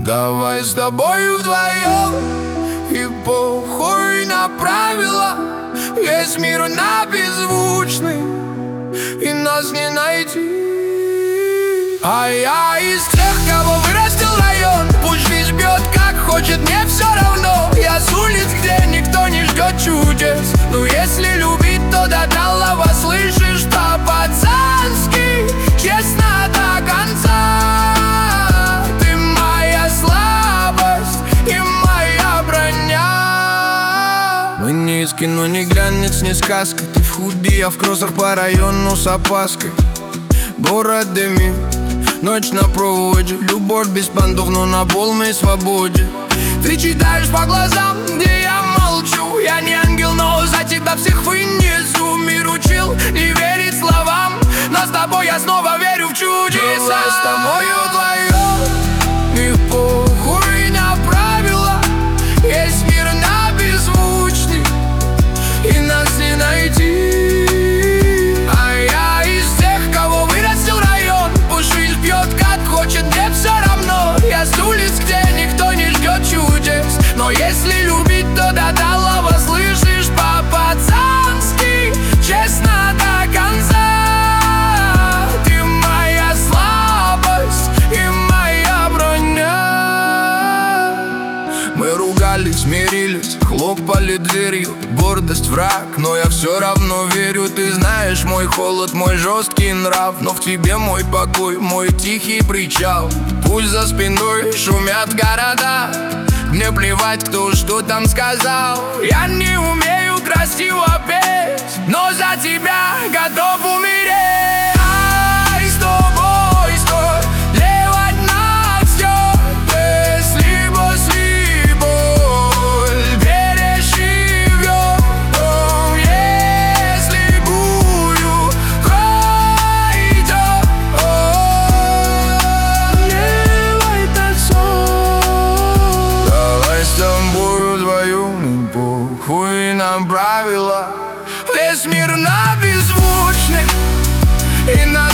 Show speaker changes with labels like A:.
A: Давай с тобой вдвоем, и похуй на правила. Весь мир на беззвучный, и нас не найти. А я из тех, кого вырастил район. Пусть жизнь бьет как хочет, мне все равно. Я с улиц, где никто не ждет чудес. Но если любить, то до талого, слышишь, по-пацански, честно до конца. Ты моя слабость и моя броня. Мы не из кино, не глянец, не сказка. Ты в худи, я в кроссах по району с опаской. Город дымит, ночь на проводе. Любовь без понтов, но на полной свободе. Ты читаешь по глазам, где я молчу. Я не ангел, но за тебя всех вынесу. Мир учил не верить словам, но с тобой я снова верю в чудеса. Давай с тобой вдвоем, и похуй на правила. Весь мир на беззвучный, и нас не найти. А я из тех, кого вырастил район. Пусть жизнь бьет как хочет, мне все равно. Я с улиц, где никто не ждет чудес. Но если любить, то до талого, слышишь, по-пацански, честно до конца. Ты моя слабость и моя броня. Мы ругались, мирились, хлопали дверью. Гордость враг, но я все равно верю. Ты знаешь мой холод, мой жесткий нрав. Но в тебе мой покой, мой тихий причал. Пусть за спиной шумят города, мне плевать, кто что там сказал. Я не умею красиво петь, но за тебя готов умереть. Ай, с тобой стой, плевать на все. Если боль переживем, если бурю пройдем, плевать на все. Давай с тобой вдвоем, и похуй нам правила. Весь мир на беззвучный, и на